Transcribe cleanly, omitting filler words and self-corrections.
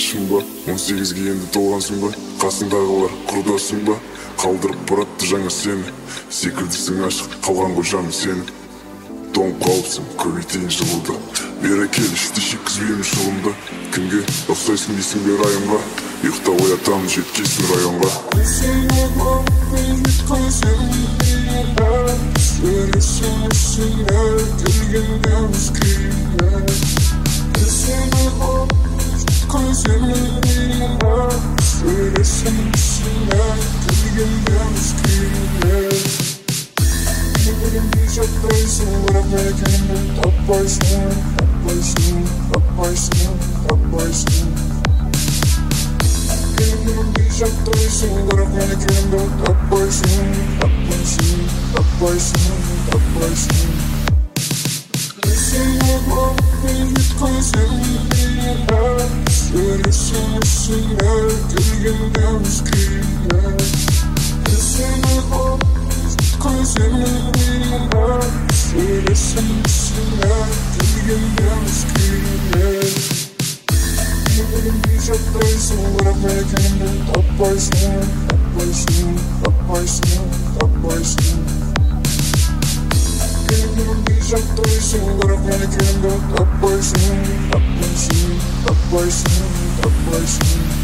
шын ба? 18-ге енді толғансың ба? Қасыңдағылар құрдасың ба? Қалдырып баратты жаңа сені, секілдісің ашық қалған ғой жаным сені. Тоңып қалыпсың көбейтейін жылуды, бері кел ішті шеккізбеймін шылымды. Кімге ұқсайсың дейсің бе районға, ұйықтап оятамын жеткейсің районға. Жаттайсың, бірақ мекенді таппайсың, таппайсың, таппайсың, таппайсың. Келгенімді жаттайсың, бірақ мекенді таппайсың, таппайсың, таппайсың, таппайсың. Сен оғын жеткізсең мені, сөйлесең үстіне келгенде өзгені. Сен оғын жеткізсең мені, сөйлесең үстіне келгенде өзгені. Келгенде жаттайсың, бірақ мекенді таппайсың, таппайсың, таппайсың, таппайсың. Келгенде жаттайсың, бірақ мекенді таппайсың, таппайсың, таппайсың, таппайсың.